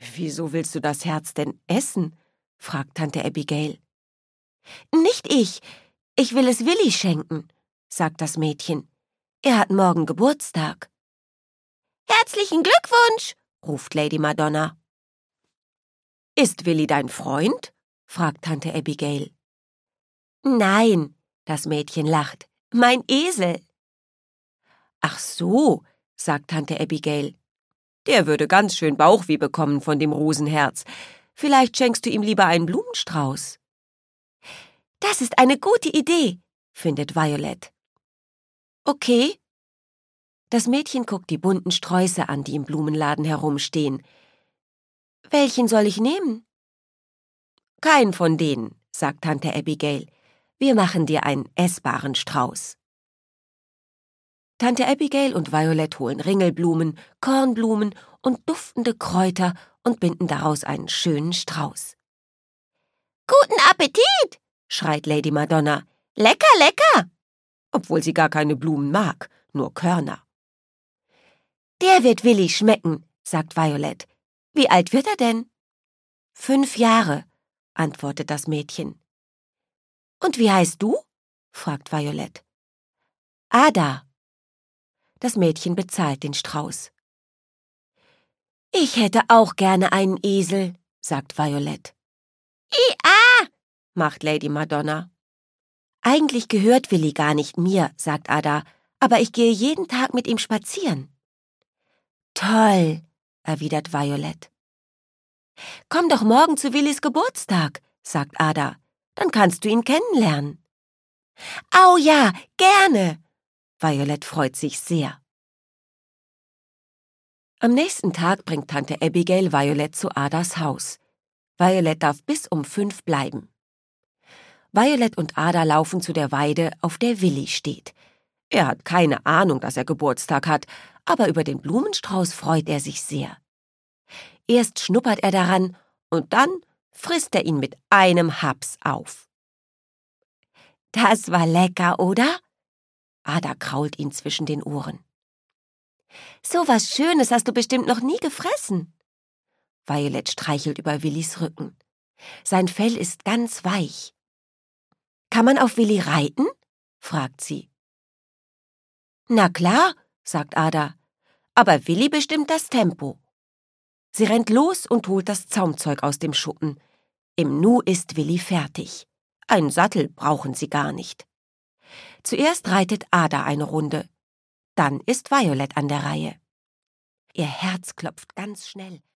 »Wieso willst du das Herz denn essen?« fragt Tante Abigail. »Nicht ich. Ich will es Willi schenken«, sagt das Mädchen. »Er hat morgen Geburtstag.« »Herzlichen Glückwunsch«, ruft Lady Madonna. »Ist Willi dein Freund?« fragt Tante Abigail. »Nein«, das Mädchen lacht, »mein Esel.« »Ach so«, sagt Tante Abigail. »Der würde ganz schön Bauchweh bekommen von dem Rosenherz. Vielleicht schenkst du ihm lieber einen Blumenstrauß.« »Das ist eine gute Idee«, findet Violet. »Okay.« Das Mädchen guckt die bunten Sträuße an, die im Blumenladen herumstehen. »Welchen soll ich nehmen?« »Keinen von denen«, sagt Tante Abigail. »Wir machen dir einen essbaren Strauß.« Tante Abigail und Violet holen Ringelblumen, Kornblumen und duftende Kräuter und binden daraus einen schönen Strauß. »Guten Appetit«, schreit Lady Madonna. »Lecker, lecker«, obwohl sie gar keine Blumen mag, nur Körner. »Der wird Willi schmecken«, sagt Violet. »Wie alt wird er denn?« »5 Jahre«, antwortet das Mädchen. »Und wie heißt du?« fragt Violet. »Ada.« Das Mädchen bezahlt den Strauß. »Ich hätte auch gerne einen Esel«, sagt Violet. »Ia«, macht Lady Madonna. »Eigentlich gehört Willi gar nicht mir«, sagt Ada, »aber ich gehe jeden Tag mit ihm spazieren.« »Toll«, erwidert Violet. »Komm doch morgen zu Willis Geburtstag«, sagt Ada, »dann kannst du ihn kennenlernen.« »Au ja, gerne!« Violet freut sich sehr. Am nächsten Tag bringt Tante Abigail Violet zu Adas Haus. Violet darf bis um 5 bleiben. Violet und Ada laufen zu der Weide, auf der Willi steht. Er hat keine Ahnung, dass er Geburtstag hat, aber über den Blumenstrauß freut er sich sehr. Erst schnuppert er daran und dann frisst er ihn mit einem Haps auf. »Das war lecker, oder?« Ada krault ihn zwischen den Ohren. »So was Schönes hast du bestimmt noch nie gefressen.« Violet streichelt über Willis Rücken. Sein Fell ist ganz weich. »Kann man auf Willi reiten?« fragt sie. »Na klar«, sagt Ada, »aber Willi bestimmt das Tempo.« Sie rennt los und holt das Zaumzeug aus dem Schuppen. Im Nu ist Willi fertig. Einen Sattel brauchen sie gar nicht. Zuerst reitet Ada eine Runde. Dann ist Violet an der Reihe. Ihr Herz klopft ganz schnell.